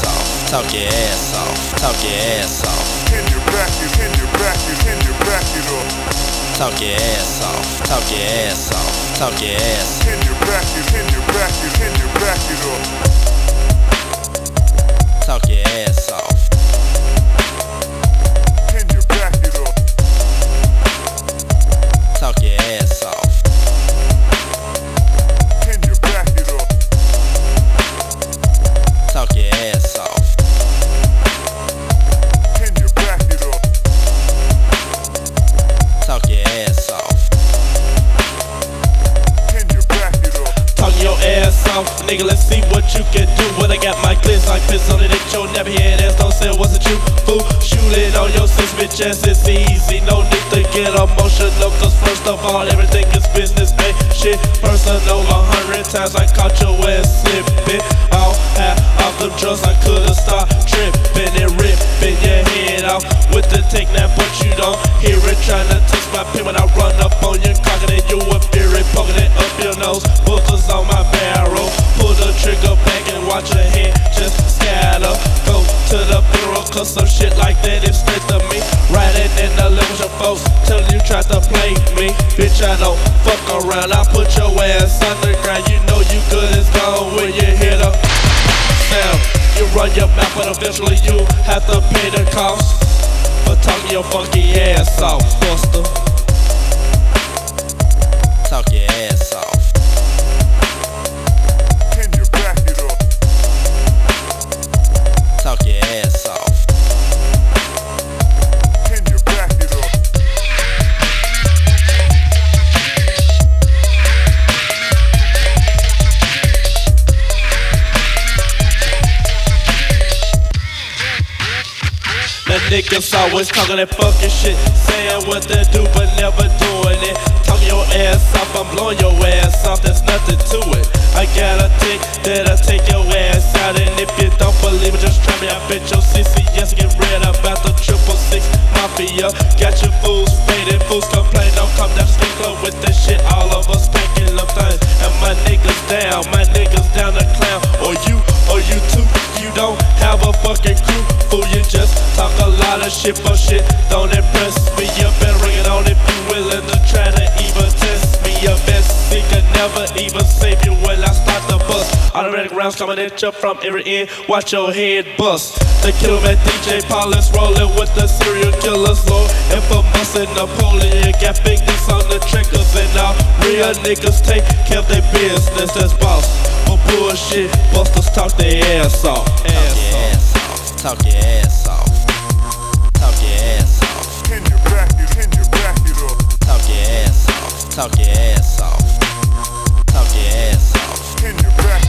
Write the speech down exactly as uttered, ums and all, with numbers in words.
off, talk your ass off, talk your ass off. Can you back it, can you back it, can you back it up? Talk your ass off, talk your ass off, talk your ass. Can you back it, can you back it, can you back it up? Talk your ass off. Can you back it up? Talk your ass off. Can you back it up? Talk your ass off. Can you back it up? Talk your ass off. Can you back it up? Talk your ass off, nigga, let's see what you can do. When I got my glitz like piss on it, it your never head ass, don't say it wasn't you, fool. Shoot it on your sis, bitch ass, it's easy. No need to get emotional, cause first of all, everything is business, ain't shit personal. A hundred times I caught your ass slipping. All half off the drugs, I could've stopped tripping and ripping your head off with the take now, but you don't hear it. Trying to touch my pin when I run up on you, cocking it, you a fury, poking it up your nose. Bookers on my barrel, pull the trigger back and watch your head just scatter. Go to the funeral, cause some shit like that is straight to me. Riding in the levels of folks, telling you try to play me. Bitch, I don't fuck around, I put your ass underground. You know you good as gone when you hear the sound. You run your mouth, but eventually you have to pay the cost for talking your funky ass off, buster. Talk your ass off. Can you back it up? Talk your ass off. Can you back it up? The niggas always talking that fucking shit, saying what they do but never doing it. Talking your ass off, I'm blowing your ass off, there's nothing to it. I got a tick that'll take your ass out, and if you don't believe it, just try me. I bet your C C S get read about the triple six mafia. Got your fools faded, fools complain, don't come down to skin club with this shit. All of us taking the thing, and my niggas down, my niggas down the clown. Or you, or you too, you don't have a fucking crew, fool, you just talk a lot of shit for shit, don't impress me. You better bring it on if you willing to try to even test me. Your best seeker never even save you when I start the bus. Automatic rounds coming at you from every end, watch your head bust. The killer man D J Paulus rolling with the serial killers, Lord infamous in Napoleon. Got fingers on the triggers, and all real niggas take care of their business. That's boss. For bullshit, busters talk their ass off. Ass off. Talk your ass off. Talk your ass off. Can you back it, can you back it up? Talk your ass off. Talk your ass off. Talk your ass off. Can you back